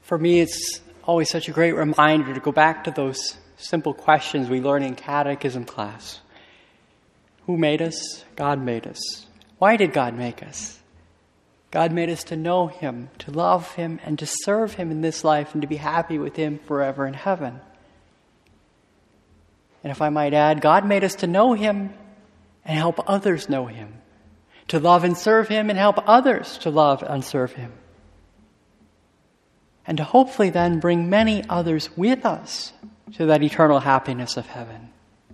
For me, it's always such a great reminder to go back to those simple questions we learn in catechism class. Who made us? God made us. Why did God make us? God made us to know Him, to love Him, and to serve Him in this life and to be happy with Him forever in heaven. And if I might add, God made us to know Him and help others know Him, to love and serve Him and help others to love and serve Him, and to hopefully then bring many others with us to that eternal happiness of heaven.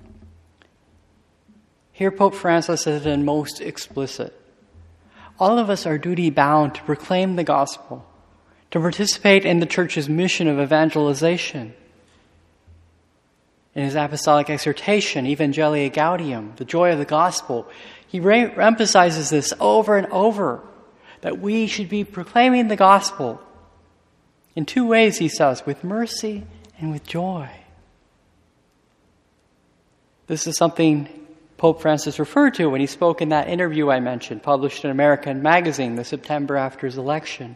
Here Pope Francis has been most explicit. All of us are duty-bound to proclaim the gospel, to participate in the Church's mission of evangelization. In his apostolic exhortation, Evangelii Gaudium, the joy of the gospel, he emphasizes this over and over, that we should be proclaiming the gospel in two ways, he says, with mercy and with joy. This is something Pope Francis referred to when he spoke in that interview I mentioned, published in American Magazine the September after his election.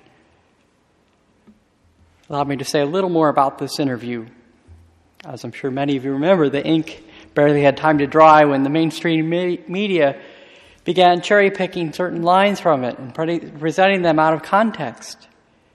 Allow me to say a little more about this interview. As I'm sure many of you remember, the ink barely had time to dry when the mainstream media began cherry-picking certain lines from it and presenting them out of context.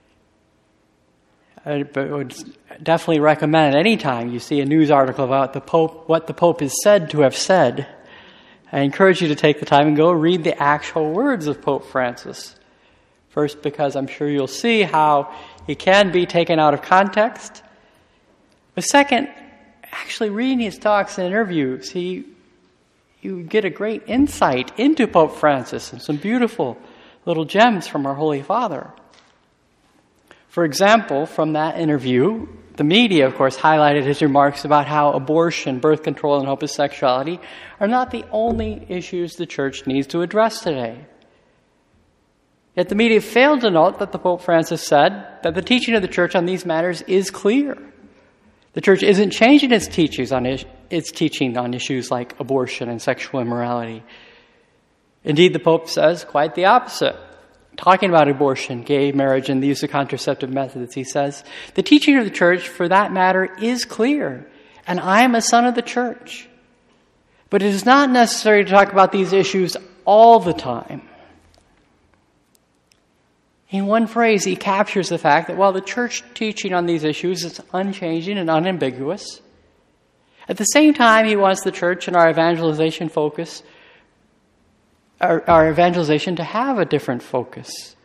I would definitely recommend any time you see a news article about the Pope, what the Pope is said to have said, I encourage you to take the time and go read the actual words of Pope Francis. First, because I'm sure you'll see how he can be taken out of context. But second, actually reading his talks and interviews, you get a great insight into Pope Francis and some beautiful little gems from our Holy Father. For example, from that interview, the media, of course, highlighted his remarks about how abortion, birth control, and homosexuality are not the only issues the Church needs to address today. Yet the media failed to note that the Pope Francis said that the teaching of the Church on these matters is clear. The Church isn't changing its teaching on issues like abortion and sexual immorality. Indeed, the Pope says quite the opposite. Talking about abortion, gay marriage, and the use of contraceptive methods, he says, the teaching of the Church, for that matter, is clear, and I am a son of the Church. But it is not necessary to talk about these issues all the time. In one phrase, he captures the fact that while the Church teaching on these issues is unchanging and unambiguous, at the same time, he wants the Church and our evangelization to have a different focus.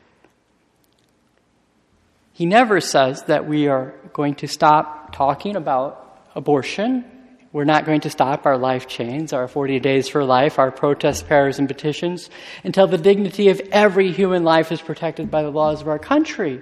He never says that we are going to stop talking about abortion. We're not going to stop our life chains, our 40 days for life, our protest prayers and petitions, until the dignity of every human life is protected by the laws of our country.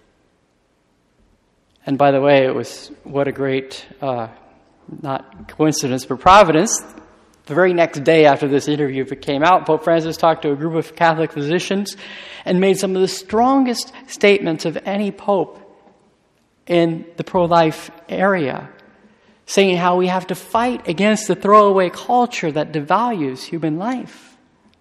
And by the way, it was what a great, not coincidence, but providence. The very next day after this interview came out, Pope Francis talked to a group of Catholic physicians and made some of the strongest statements of any pope in the pro-life area, saying how we have to fight against the throwaway culture that devalues human life.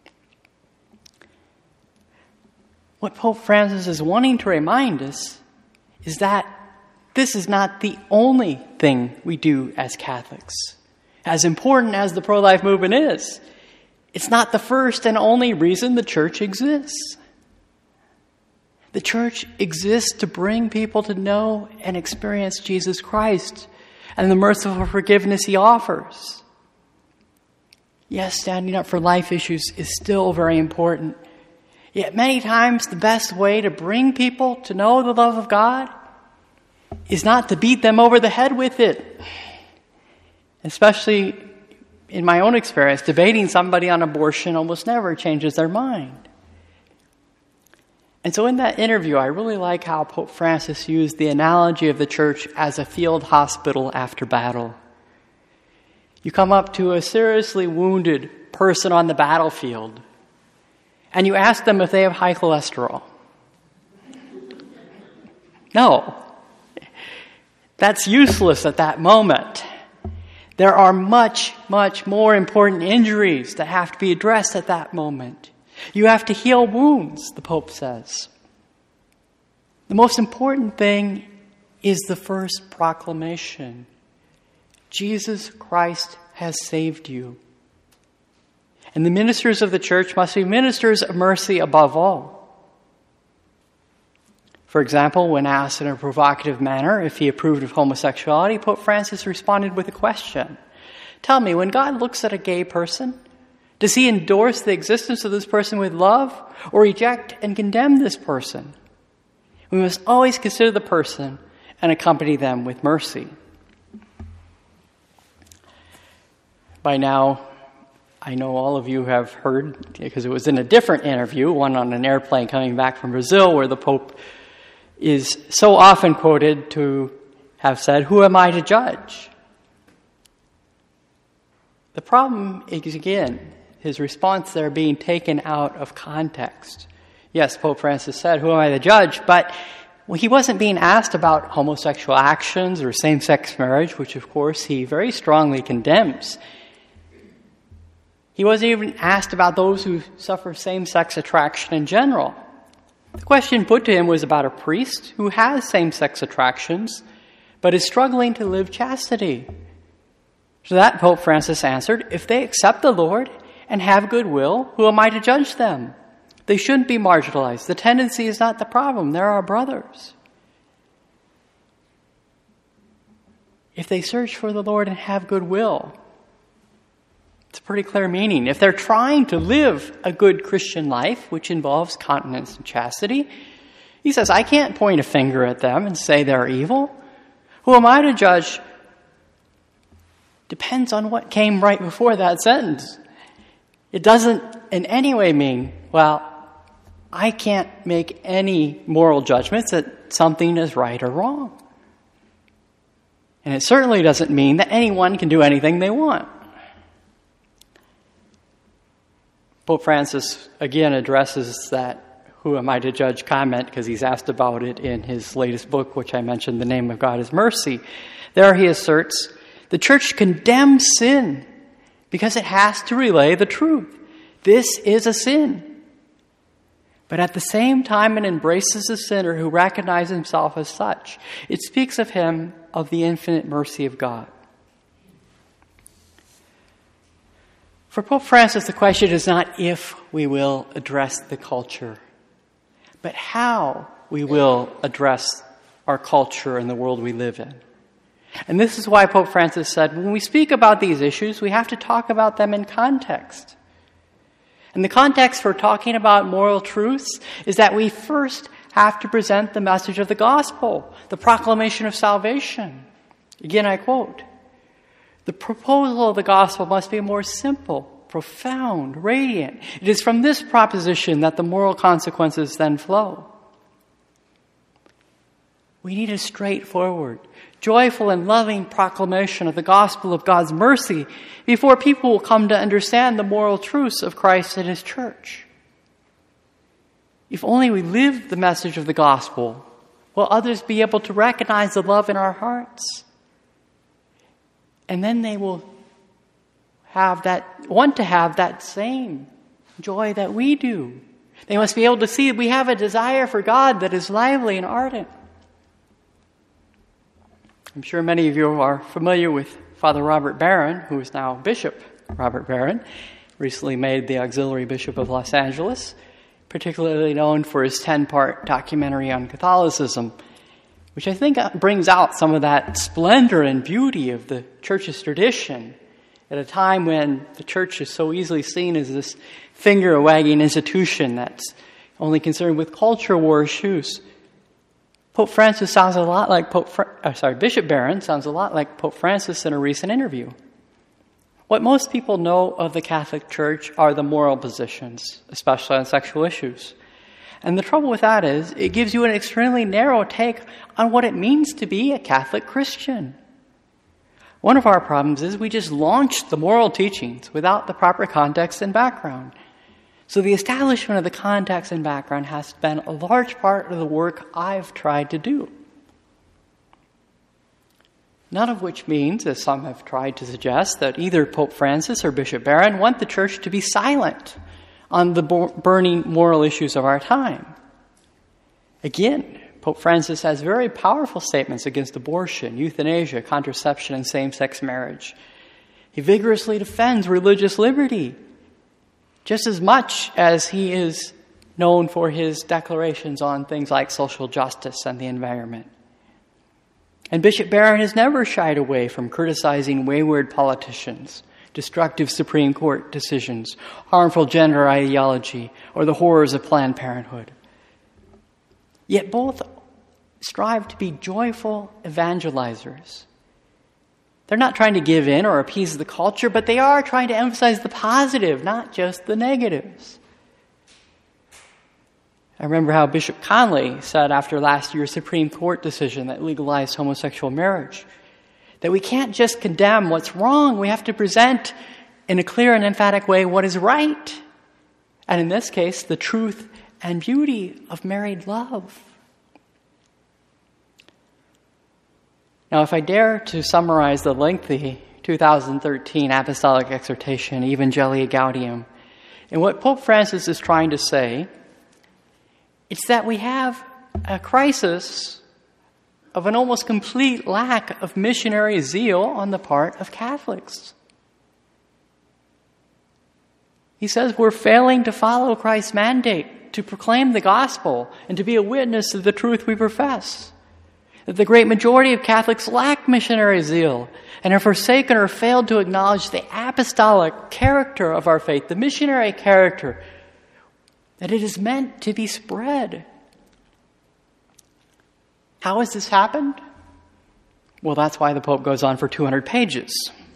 What Pope Francis is wanting to remind us is that this is not the only thing we do as Catholics. As important as the pro-life movement is, it's not the first and only reason the Church exists. The Church exists to bring people to know and experience Jesus Christ and the merciful forgiveness He offers. Yes, standing up for life issues is still very important. Yet many times the best way to bring people to know the love of God is not to beat them over the head with it. Especially in my own experience, debating somebody on abortion almost never changes their mind. And so in that interview, I really like how Pope Francis used the analogy of the Church as a field hospital after battle. You come up to a seriously wounded person on the battlefield, and you ask them if they have high cholesterol. No. That's useless at that moment. There are much, much more important injuries that have to be addressed at that moment. You have to heal wounds, the Pope says. The most important thing is the first proclamation. Jesus Christ has saved you. And the ministers of the church must be ministers of mercy above all. For example, when asked in a provocative manner if he approved of homosexuality, Pope Francis responded with a question. Tell me, when God looks at a gay person, does he endorse the existence of this person with love or reject and condemn this person? We must always consider the person and accompany them with mercy. By now, I know all of you have heard, because it was in a different interview, one on an airplane coming back from Brazil, where the Pope is so often quoted to have said, "Who am I to judge?" The problem is, again, his response there being taken out of context. Yes, Pope Francis said, "Who am I to judge?" But he wasn't being asked about homosexual actions or same-sex marriage, which of course he very strongly condemns. He wasn't even asked about those who suffer same-sex attraction in general. The question put to him was about a priest who has same-sex attractions, but is struggling to live chastity. To that, Pope Francis answered, "If they accept the Lord and have goodwill, who am I to judge them? They shouldn't be marginalized. The tendency is not the problem. They're our brothers. If they search for the Lord and have goodwill," it's a pretty clear meaning. If they're trying to live a good Christian life, which involves continence and chastity, he says, I can't point a finger at them and say they're evil. Who am I to judge? Depends on what came right before that sentence. It doesn't in any way mean, well, I can't make any moral judgments that something is right or wrong. And it certainly doesn't mean that anyone can do anything they want. Pope Francis again addresses that "who am I to judge" comment because he's asked about it in his latest book, which I mentioned, The Name of God is Mercy. There he asserts, the church condemns sin because it has to relay the truth. This is a sin. But at the same time, it embraces the sinner who recognizes himself as such. It speaks of him, of the infinite mercy of God. For Pope Francis, the question is not if we will address the culture, but how we will address our culture and the world we live in. And this is why Pope Francis said, when we speak about these issues, we have to talk about them in context. And the context for talking about moral truths is that we first have to present the message of the gospel, the proclamation of salvation. Again, I quote, "The proposal of the gospel must be more simple, profound, radiant. It is from this proposition that the moral consequences then flow." We need a straightforward, joyful, and loving proclamation of the gospel of God's mercy before people will come to understand the moral truths of Christ and His church. If only we live the message of the gospel, will others be able to recognize the love in our hearts. And then they will want to have that same joy that we do. They must be able to see that we have a desire for God that is lively and ardent. I'm sure many of you are familiar with Father Robert Barron, who is now Bishop Robert Barron, recently made the Auxiliary Bishop of Los Angeles, particularly known for his 10-part documentary on Catholicism, which I think brings out some of that splendor and beauty of the Church's tradition at a time when the Church is so easily seen as this finger-wagging institution that's only concerned with culture war issues. Pope Francis sounds a lot like Bishop Barron sounds a lot like Pope Francis in a recent interview. What most people know of the Catholic Church are the moral positions, especially on sexual issues. And the trouble with that is it gives you an extremely narrow take on what it means to be a Catholic Christian. One of our problems is we just launched the moral teachings without the proper context and background. So the establishment of the context and background has been a large part of the work I've tried to do. None of which means, as some have tried to suggest, that either Pope Francis or Bishop Barron want the Church to be silent on the burning moral issues of our time. Again, Pope Francis has very powerful statements against abortion, euthanasia, contraception, and same-sex marriage. He vigorously defends religious liberty, just as much as he is known for his declarations on things like social justice and the environment. And Bishop Barron has never shied away from criticizing wayward politicians, destructive Supreme Court decisions, harmful gender ideology, or the horrors of Planned Parenthood. Yet both strive to be joyful evangelizers. They're not trying to give in or appease the culture, but they are trying to emphasize the positive, not just the negatives. I remember how Bishop Conley said after last year's Supreme Court decision that legalized homosexual marriage, that we can't just condemn what's wrong, we have to present in a clear and emphatic way what is right. And in this case, the truth and beauty of married love. Now, if I dare to summarize the lengthy 2013 Apostolic Exhortation, Evangelii Gaudium, and what Pope Francis is trying to say, it's that we have a crisis of an almost complete lack of missionary zeal on the part of Catholics. He says we're failing to follow Christ's mandate to proclaim the gospel and to be a witness of the truth we profess. That the great majority of Catholics lack missionary zeal and have forsaken or failed to acknowledge the apostolic character of our faith, the missionary character, that it is meant to be spread. How has this happened? Well, that's why the Pope goes on for 200 pages.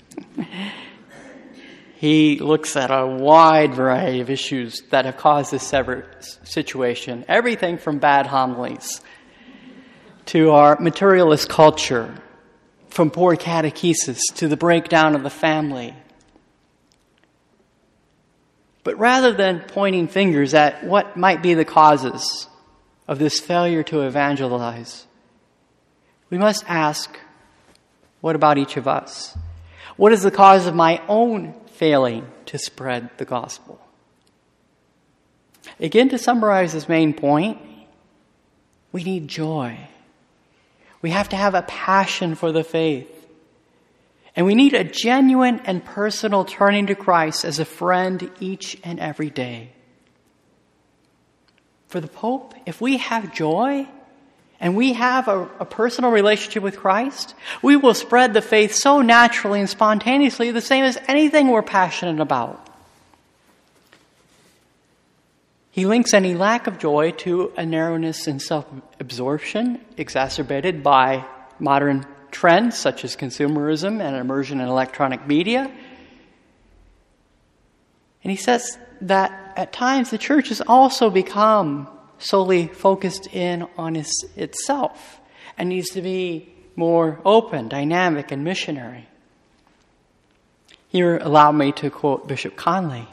He looks at a wide variety of issues that have caused this situation. Everything from bad homilies to our materialist culture, from poor catechesis to the breakdown of the family. But rather than pointing fingers at what might be the causes of this failure to evangelize, we must ask, what about each of us? What is the cause of my own failing to spread the gospel? Again, to summarize this main point, we need joy. We have to have a passion for the faith. And we need a genuine and personal turning to Christ as a friend each and every day. For the Pope, if we have joy and we have a personal relationship with Christ, we will spread the faith so naturally and spontaneously, the same as anything we're passionate about. He links any lack of joy to a narrowness and self-absorption exacerbated by modern trends such as consumerism and immersion in electronic media. And he says that at times the church has also become solely focused in on itself and needs to be more open, dynamic, and missionary. Here, allow me to quote Bishop Conley.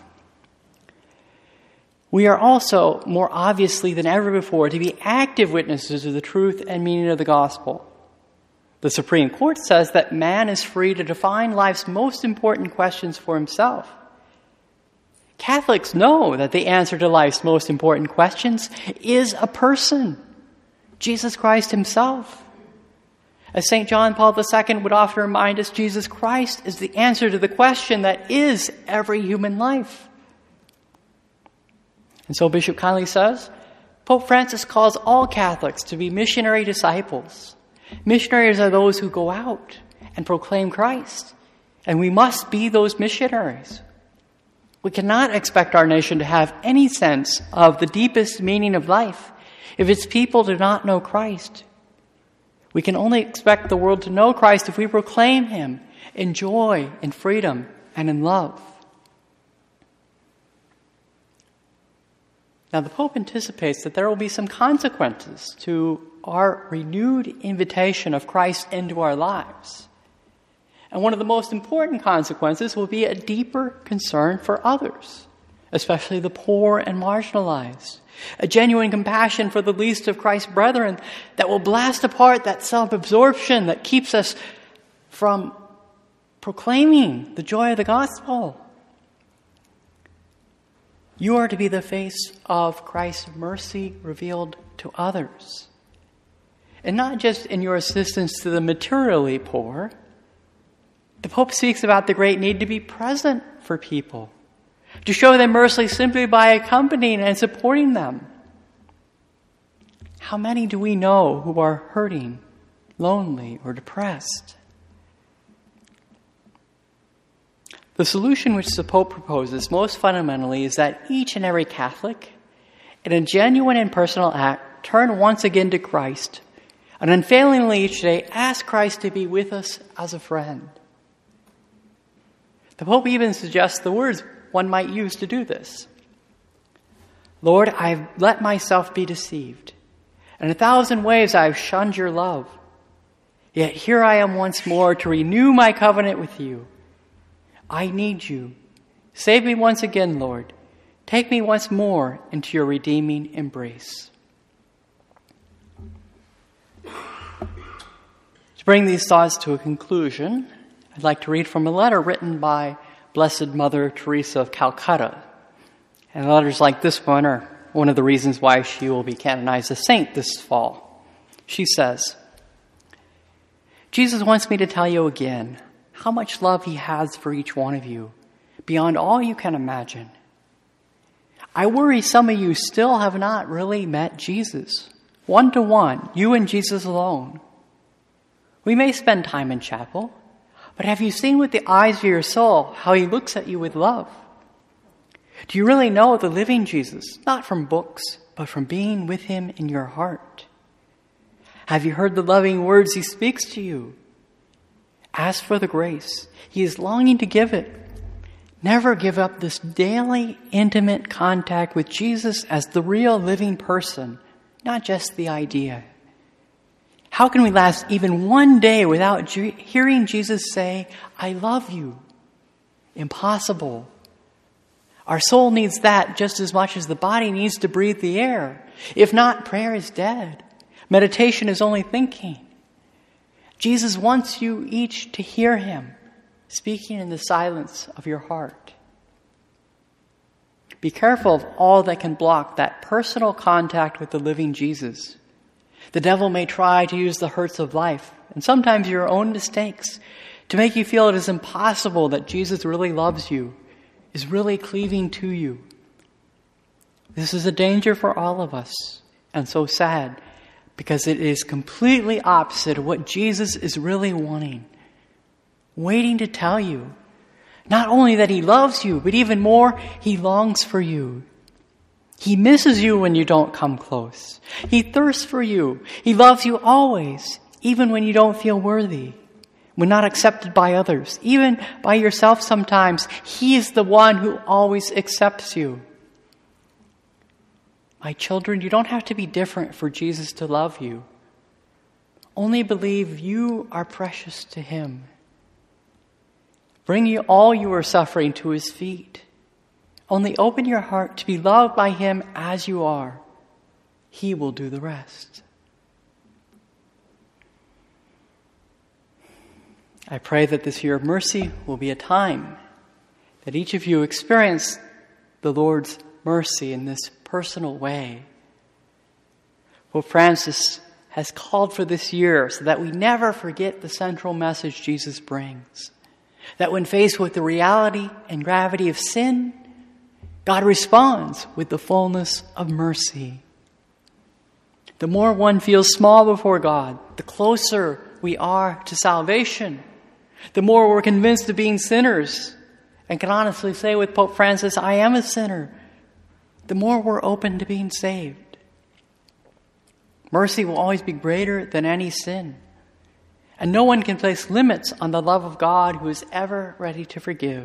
We are also, more obviously than ever before, to be active witnesses of the truth and meaning of the gospel. The Supreme Court says that man is free to define life's most important questions for himself. Catholics know that the answer to life's most important questions is a person, Jesus Christ himself. As St. John Paul II would often remind us, Jesus Christ is the answer to the question that is every human life. And so Bishop Conley says, Pope Francis calls all Catholics to be missionary disciples. Missionaries are those who go out and proclaim Christ, and we must be those missionaries. We cannot expect our nation to have any sense of the deepest meaning of life if its people do not know Christ. We can only expect the world to know Christ if we proclaim him in joy, in freedom, and in love. Now, the Pope anticipates that there will be some consequences to our renewed invitation of Christ into our lives. And one of the most important consequences will be a deeper concern for others, especially the poor and marginalized. A genuine compassion for the least of Christ's brethren that will blast apart that self-absorption that keeps us from proclaiming the joy of the gospel. You are to be the face of Christ's mercy revealed to others. and not just in your assistance to the materially poor. The Pope speaks about the great need to be present for people, to show them mercy simply by accompanying and supporting them. How many do we know who are hurting, lonely, or depressed? The solution which the Pope proposes most fundamentally is that each and every Catholic, in a genuine and personal act, turn once again to Christ, and unfailingly each day ask Christ to be with us as a friend. The Pope even suggests the words one might use to do this. Lord, I've let myself be deceived. In 1,000 ways I've shunned your love. Yet here I am once more to renew my covenant with you. I need you. Save me once again, Lord. Take me once more into your redeeming embrace. To bring these thoughts to a conclusion, I'd like to read from a letter written by Blessed Mother Teresa of Calcutta. And letters like this one are one of the reasons why she will be canonized a saint this fall. She says, Jesus wants me to tell you again how much love he has for each one of you, beyond all you can imagine. I worry some of you still have not really met Jesus, one-to-one, you and Jesus alone. We may spend time in chapel, but have you seen with the eyes of your soul how he looks at you with love? Do you really know the living Jesus, not from books, but from being with him in your heart? Have you heard the loving words he speaks to you? Ask for the grace. He is longing to give it. Never give up this daily, intimate contact with Jesus as the real living person, not just the idea. How can we last even one day without hearing Jesus say, I love you? Impossible. Our soul needs that just as much as the body needs to breathe the air. If not, prayer is dead. Meditation is only thinking. Jesus wants you each to hear him, speaking in the silence of your heart. Be careful of all that can block that personal contact with the living Jesus. The devil may try to use the hurts of life, and sometimes your own mistakes, to make you feel it is impossible that Jesus really loves you, is really cleaving to you. This is a danger for all of us, and so sad, because it is completely opposite of what Jesus is really wanting, waiting to tell you, not only that he loves you, but even more, he longs for you. He misses you when you don't come close. He thirsts for you. He loves you always, even when you don't feel worthy, when not accepted by others, even by yourself sometimes. He is the one who always accepts you. My children, you don't have to be different for Jesus to love you. Only believe you are precious to him. Bring all you are suffering to his feet. Only open your heart to be loved by him as you are. He will do the rest. I pray that this year of mercy will be a time that each of you experience the Lord's mercy in this personal way. Pope Francis has called for this year so that we never forget the central message Jesus brings. That when faced with the reality and gravity of sin, God responds with the fullness of mercy. The more one feels small before God, the closer we are to salvation. The more we're convinced of being sinners and can honestly say with Pope Francis, I am a sinner, the more we're open to being saved. Mercy will always be greater than any sin. And no one can place limits on the love of God who is ever ready to forgive.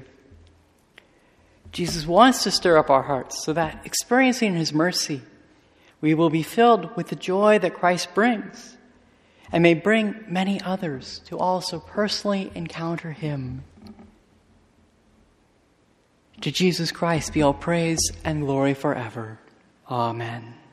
Jesus wants to stir up our hearts so that, experiencing his mercy, we will be filled with the joy that Christ brings and may bring many others to also personally encounter him. To Jesus Christ be all praise and glory forever. Amen.